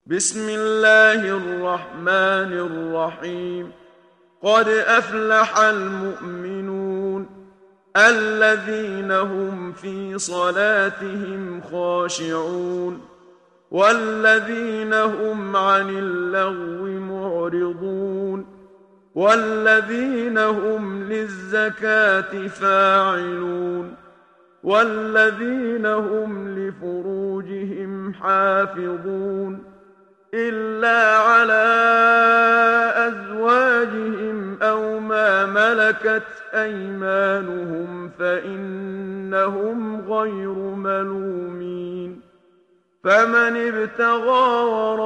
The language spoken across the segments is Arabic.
بسم الله الرحمن الرحيم. قد أفلح المؤمنون الذين هم في صلاتهم خاشعون والذين هم عن اللغو معرضون والذين هم للزكاة فاعلون والذين هم لفروجهم حافظون إلا على أزواجهم أو ما ملكت أيمانهم فإنهم غير ملومين. فمن ابتغى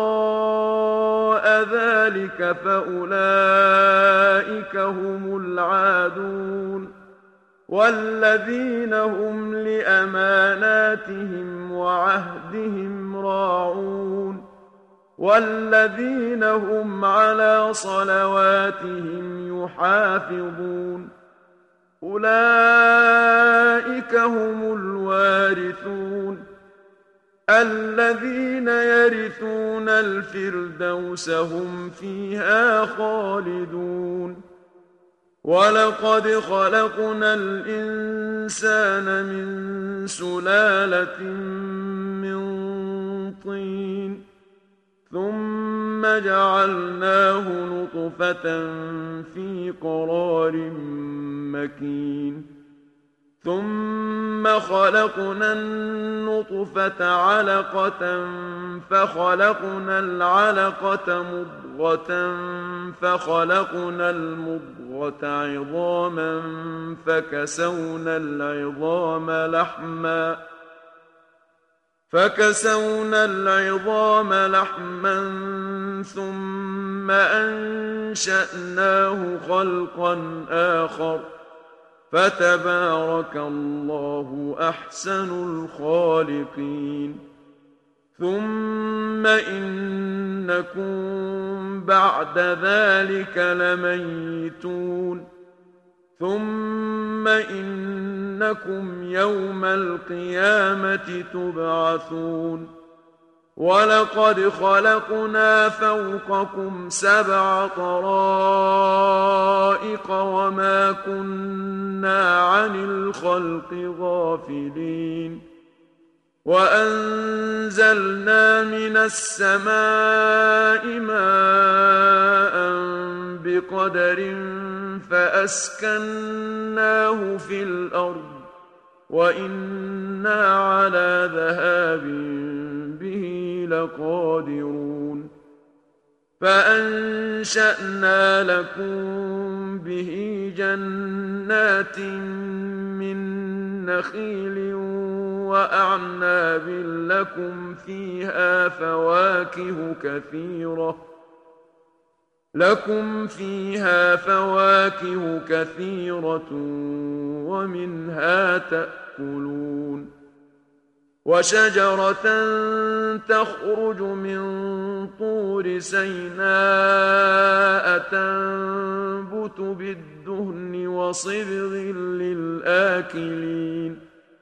وراء ذلك فأولئك هم العادون والذين هم لأماناتهم وعهدهم راعون والذين هم على صلواتهم يحافظون. أولئك هم الوارثون الذين يرثون الفردوس هم فيها خالدون. ولقد خلقنا الإنسان من سلالة من طين ثم جعلناه نطفة في قرار مكين ثم خلقنا النطفة علقة فخلقنا العلقة مضغة فخلقنا المضغة عظاما فكسونا العظام لحما ثم أنشأناه خلقا آخر فتبارك الله أحسن الخالقين. ثم إنكم بعد ذلك لميتون ثم إنكم يوم القيامة تبعثون. ولقد خلقنا فوقكم 7 طرائق وما كنا عن الخلق غافلين. وأنزلنا من السماء ماء بقدر فأسكناه في الأرض وإنا على ذهاب به لقادرون. فأنشأنا لكم به جنات من نخيل وأعناب لكم فيها فواكه كثيرة ومنها تأكلون. وشجرة تخرج من طور سيناء تنبت بالدهن وصبغ للآكلين.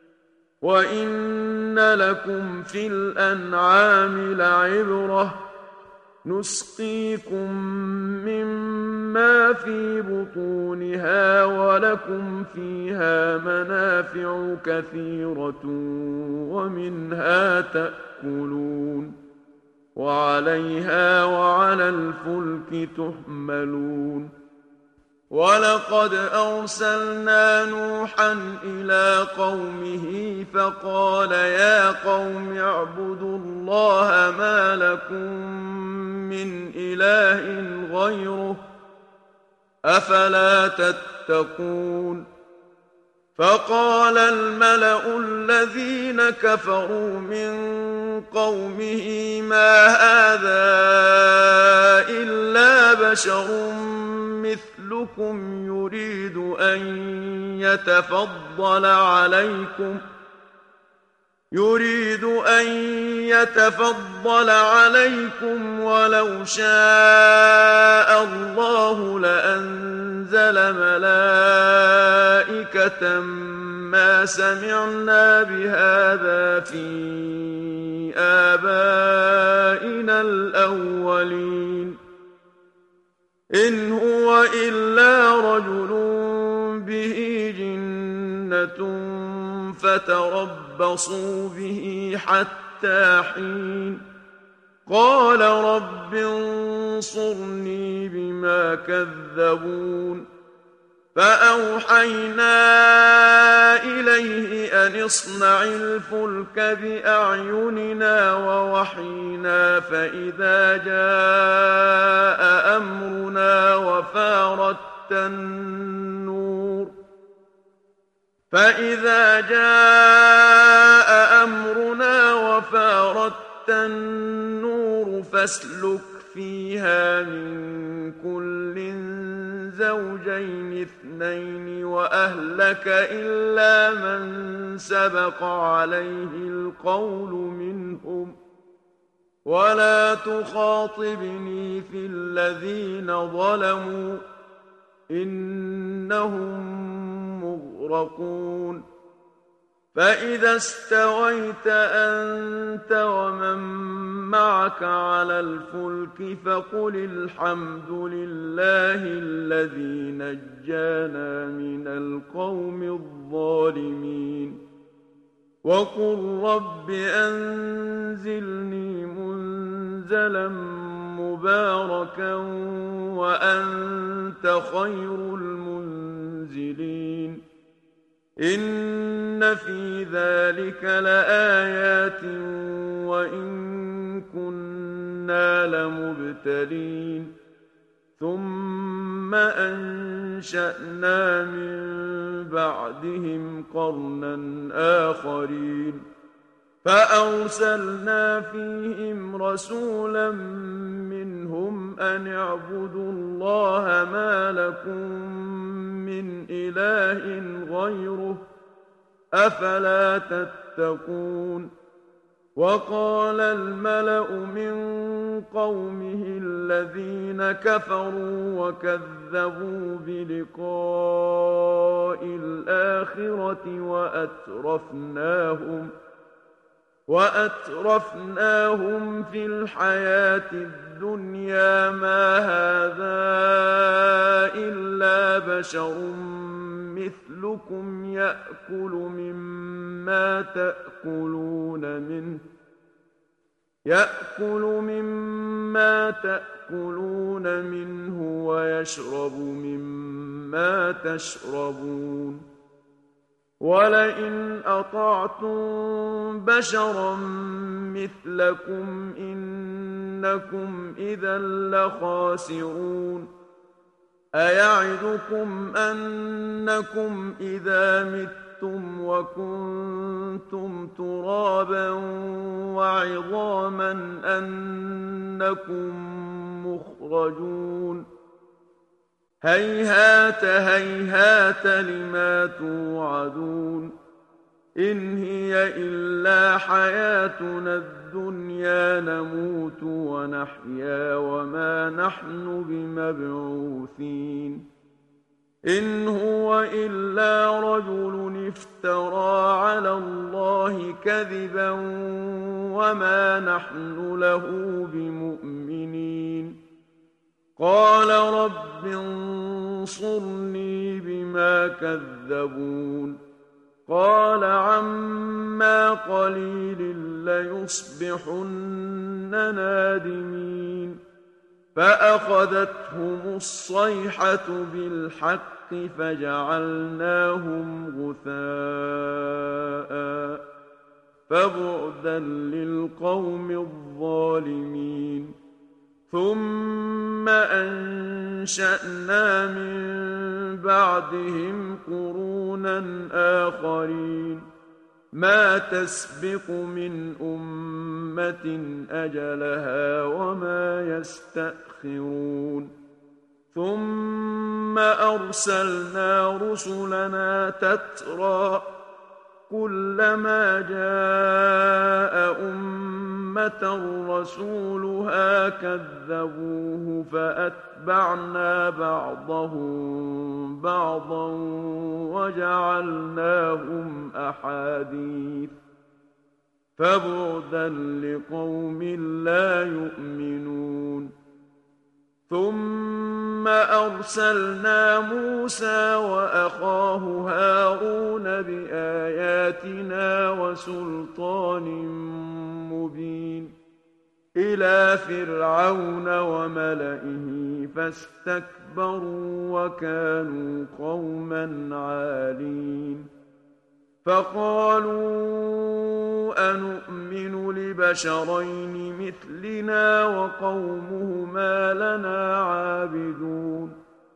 وإن لكم في الأنعام لعبرة نسقيكم مما في بطونها ولكم فيها منافع كثيرة ومنها تأكلون وعليها وعلى الفلك تحملون. ولقد أرسلنا نوحا إلى قومه فقال يا قوم اعبدوا الله ما لكم من إله غيره أفلا تتقون. فقال الملأ الذين كفروا من قومه ما هذا إلا بشر مثلكم يريد أن يتفضل عليكم ولو شاء الله لأنزل ملائكة ما سمعنا بهذا في آبائنا الأولين إن هو إلا رجل به جنة فتربصوا به حتى حين قال رب انصرني بما كذبون فأوحينا إليه أن اصنع الفلك بأعيننا ووحينا فإذا جاء أمرنا وفارت النور فاسلك فيها من كل زوجين اثنين وأهلك إلا من سبق عليه القول منهم ولا تخاطبني في الذين ظلموا إنهم مغرقون فإذا استويت أنت ومن معك على الفلك فقل الحمد لله الذي نجانا من القوم الظالمين وقل رب أنزلني منزلا مباركا وأنت خير المنزلين إن في ذلك لآيات وإن كنا لمبتلين ثم أنشأنا من بعدهم قرنا آخرين فأرسلنا فيهم رسولا منهم أن اعبدوا الله ما لكم من إله غيره أفلا تتقون وقال الملأ من قومه الذين كفروا وكذبوا بلقاء الآخرة وأترفناهم في الحياة الدنيا ما هذا إلا بشر مثلكم يأكل مما تأكلون منه ويشرب مما تشربون ولئن أطعتم بشرا مثلكم إنكم إذا لخاسرون أيعدكم أنكم إذا متم وكنتم ترابا وعظاما أنكم مخرجون هيهات هيهات لما توعدون إن هي إلا حياتنا الدنيا نموت ونحيا وما نحن بمبعوثين إن هو إلا رجل افترى على الله كذبا وما نحن له بمؤمنين قال رب انصرني بما كذبون قال عما قليل ليصبحن نادمين فأخذتهم الصيحة بالحق فجعلناهم غثاء فبعدا للقوم الظالمين ثم أنشأنا من بعدهم قرونا آخرين ما تسبق من أمة أجلها وما يستأخرون ثم أرسلنا رسلنا تترى كلما جاء أمة رسولها كذبوه فأتبعنا بعضهم بعضا وجعلناهم أحاديث فبعدا لقوم لا يؤمنون ثم أرسلنا موسى وأخاه هارون بآياتنا وسلطان مبين إلى فرعون وملئه فاستكبروا وكانوا قوما عالين فقالوا أنؤمن لبشرين مثلنا وقومهما لنا عابدون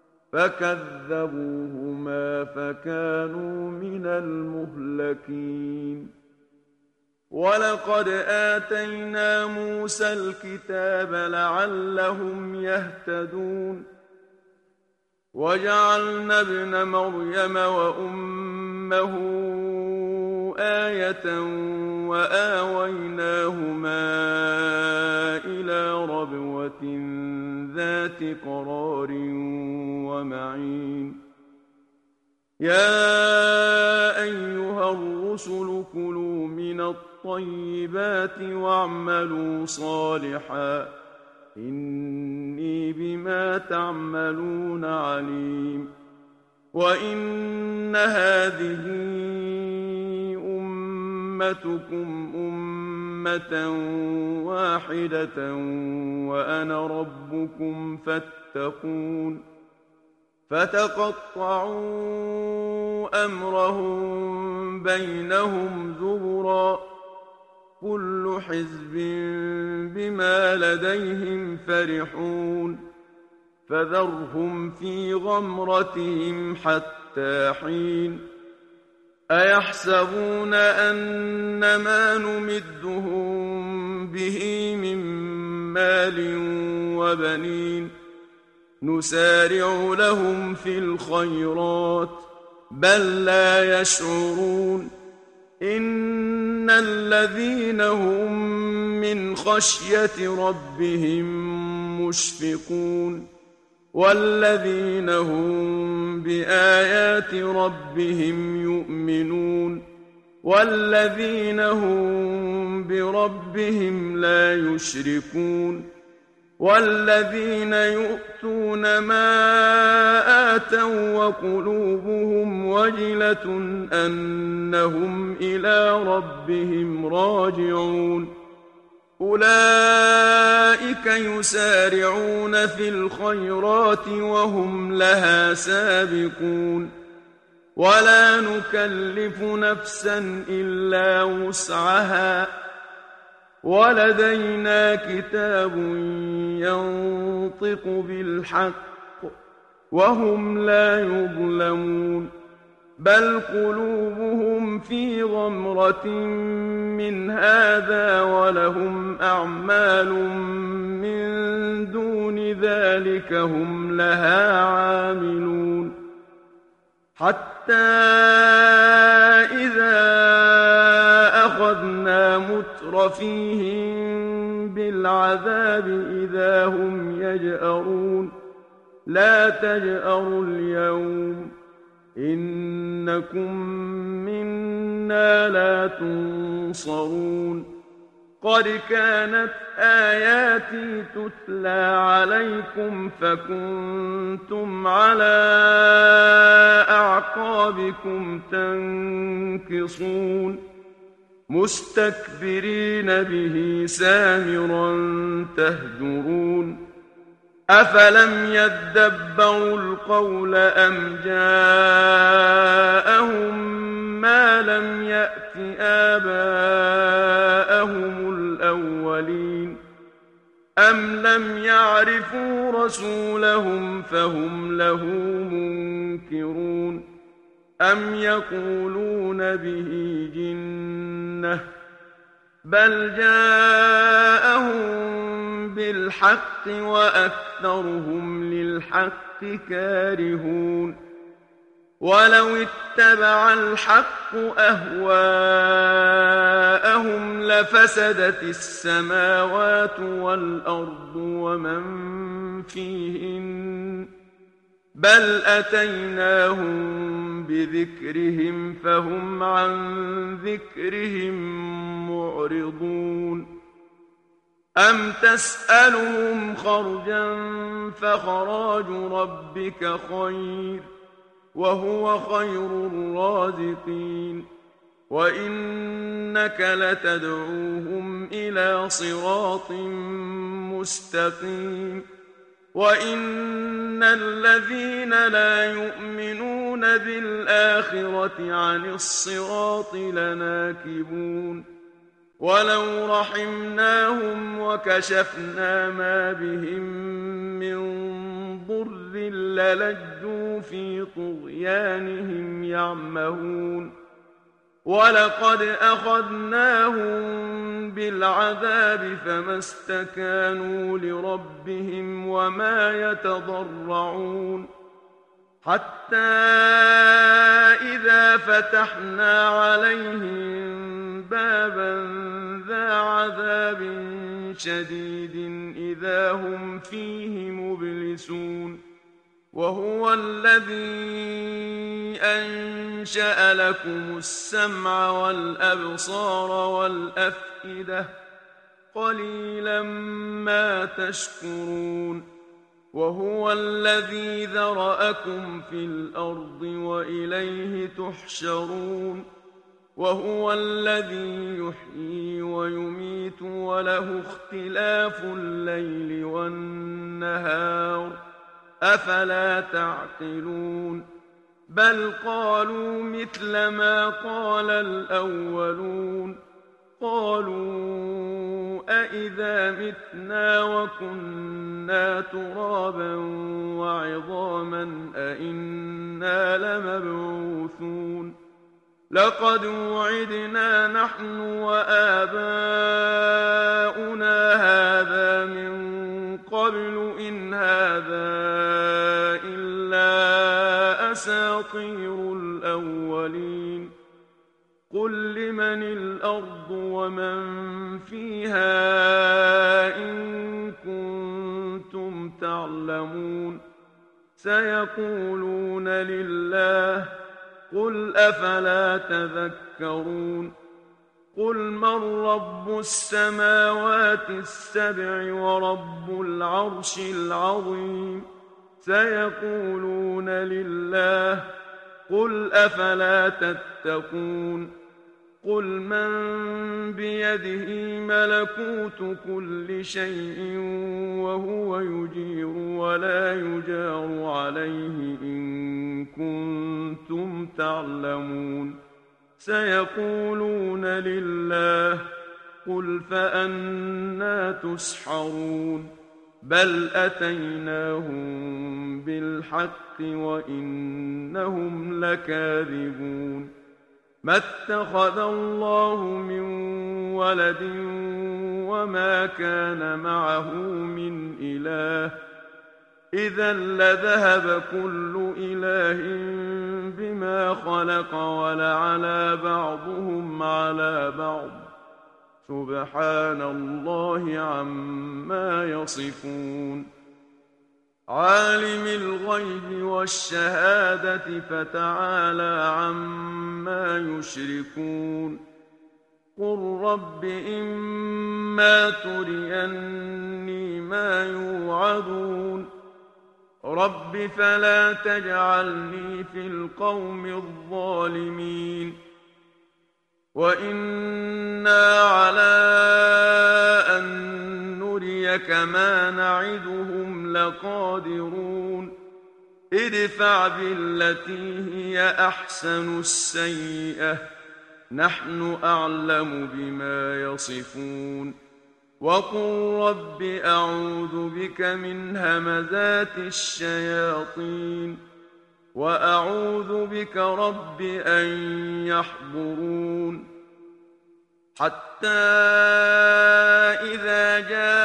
فكذبوهما فكانوا من المهلكين ولقد آتينا موسى الكتاب لعلهم يهتدون وجعلنا ابن مريم وأمه آية وآويناهما إلى ربوة ذات قرار ومعين يا أيها الرسل كلوا من الطيبات واعملوا صالحا إني بما تعملون عليم وإن هذه أمتكم أمة واحدة وأنا ربكم فاتقون فتقطعوا أمرهم بينهم زبرا كل حزب بما لديهم فرحون فذرهم في غمرتهم حتى حين أيحسبون أن ما نمدهم به من مال وبنين نسارع لهم في الخيرات بل لا يشعرون إن الذين هم من خشية ربهم مشفقون والذين هم بآيات ربهم يؤمنون والذين هم بربهم لا يشركون والذين يؤتون ما آتوا وقلوبهم وجلة أنهم إلى ربهم راجعون أولئك يسارعون في الخيرات وهم لها سابقون ولا نكلف نفسا إلا وسعها ولدينا كتاب ينطق بالحق وهم لا يظلمون بل قلوبهم في غمرة من هذا ولهم أعمال من دون ذلك هم لها عاملون حتى إذا أخذنا مترفيهم بالعذاب إذا هم يجأرون لا تجأروا اليوم إنكم منا لا تنصرون قد كانت آياتي تتلى عليكم فكنتم على أعقابكم تنكصون مستكبرين به سامرا تهجرون أفلم يدبروا القول أم جاءهم ما لم يأت آباءهم الأولين أم لم يعرفوا رسولهم فهم له منكرون أم يقولون به جنة بل جاءهم بالحق وأكثرهم للحق كارهون ولو اتبع الحق أهواءهم لفسدت السماوات والأرض ومن فيهن بل أتيناهم بذكرهم فهم عن ذكرهم معرضون أم تسألهم خرجا فخراج ربك خير وهو خير الرازقين وإنك لتدعوهم إلى صراط مستقيم وإن الذين لا يؤمنون بالآخرة عن الصراط لناكبون ولو رحمناهم وكشفنا ما بهم من ضر للجوا في طغيانهم يعمهون ولقد أخذناهم بالعذاب فما استكانوا لربهم وما يتضرعون حتى إذا فتحنا عليهم بابا ذا عذاب شديد إذا هم فيه مبلسون وهو الذي أنشأ لكم السمع والأبصار والأفئدة قليلا ما تشكرون وهو الذي ذرأكم في الأرض وإليه تحشرون وهو الذي يحيي ويميت وله اختلاف الليل والنهار أفلا تعقلون بل قالوا مثل ما قال الأولون قالوا أإذا متنا وكنا ترابا وعظاما أإنا لمبعوثون لقد وعدنا نحن وآباؤنا هذا من قبل إن هذا إلا أساطير الأولين قل لمن الأرض ومن فيها إن كنتم تعلمون سيقولون لله قل أفلا تذكرون قل من رب السماوات السبع ورب العرش العظيم سيقولون لله قل أفلا تتقون قل من بيده ملكوت كل شيء وهو يجير ولا يجار عليه إن كنتم تعلمون سيقولون لله قل فأنى تسحرون بل أتيناهم بالحق وإنهم لكاذبون ما اتخذ الله من ولد وما كان معه من إله إذا لذهب كل إله بما خلق ولعلى بعضهم على بعض سبحان الله عما يصفون عالم الغيب والشهادة فتعالى عما يشركون قل رب إما تريني ما يوعدون رب فلا تجعلني في القوم الظالمين وإنا على أن نريك ما نعدهم لقادرون ادفع بالتي هي أحسن السيئة نحن أعلم بما يصفون وقل رب أعوذ بك من همزات الشياطين وأعوذ بك رب أن يحضرون حتى إذا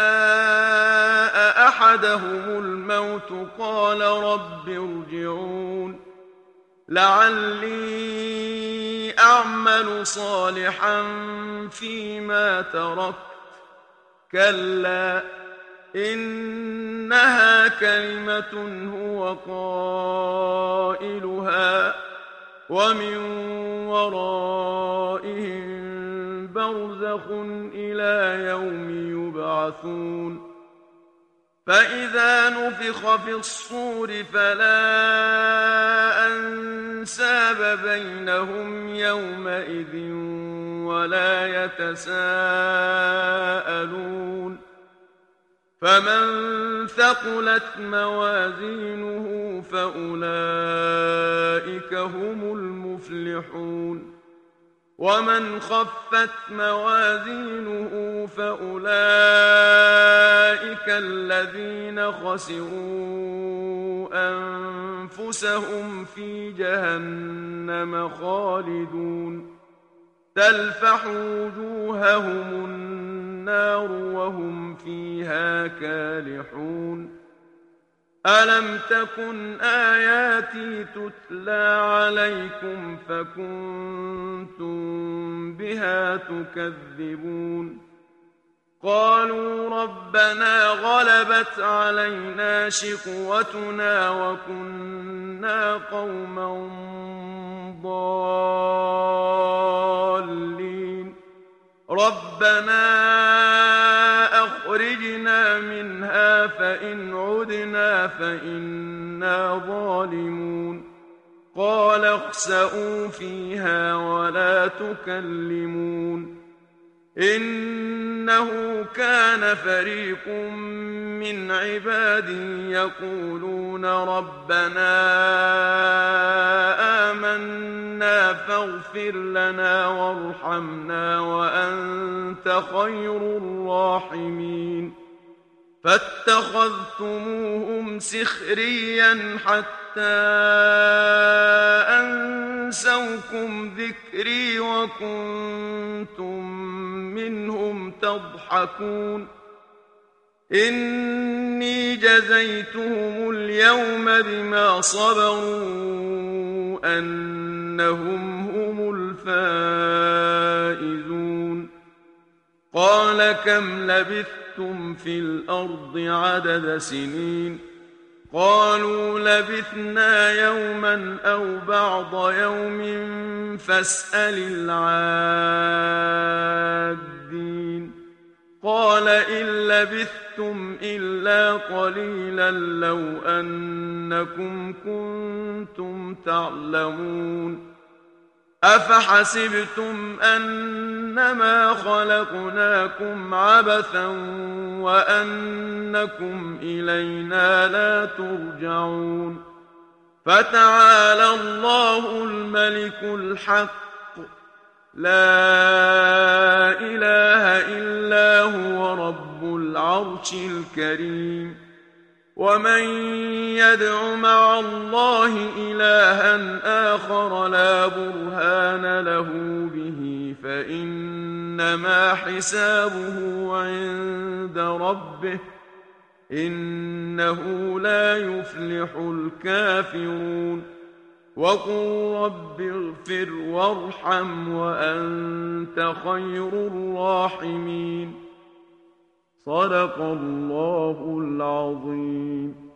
جاء أحدهم الموت قال رب ارجعون لعلي أعمل صالحا فيما تركت كلا إنها كلمة هو قائلها ومن ورائهم برزخ إلى يوم يبعثون فإذا نفخ في الصور فلا أنساب بينهم يومئذ ولا يتساءلون فمن ثقلت موازينه فأولئك هم المفلحون ومن خفت موازينه فأولئك الذين خسروا أنفسهم في جهنم خالدون تلفح وجوههم النار وهم فيها كالحون ألم تكن آياتي تتلى عليكم فكنتم بها تكذبون قالوا ربنا غلبت علينا شقوتنا وكنا قوما ضالين ربنا أخرجنا منها فإن عدنا فإنا ظالمون قال اخسئوا فيها ولا تكلمون إنه كان فريق من عبادي يقولون ربنا آمنا فاغفر لنا وارحمنا وأنت خير الراحمين فاتخذتموهم سخريا حتى أنسوكم ذكري وكنتم منهم تضحكون إني جزيتهم اليوم بما صبروا أنهم هم الفائزون قال كم لبثتم في الأرض عدد سنين قالوا لبثنا يوما أو بعض يوم فاسأل العادين قال إن لبثتم إلا قليلا لو أنكم كنتم تعلمون أفحسبتم أنما خلقناكم عبثا وأنكم إلينا لا ترجعون فتعالى الله الملك الحق لا إله إلا هو رب العرش الكريم ومن يدع مع الله إلها آخر لا برهان له به فإنما حسابه عند ربه إنه لا يفلح الكافرون وقل رب اغفر وارحم وأنت خير الراحمين صدق الله العظيم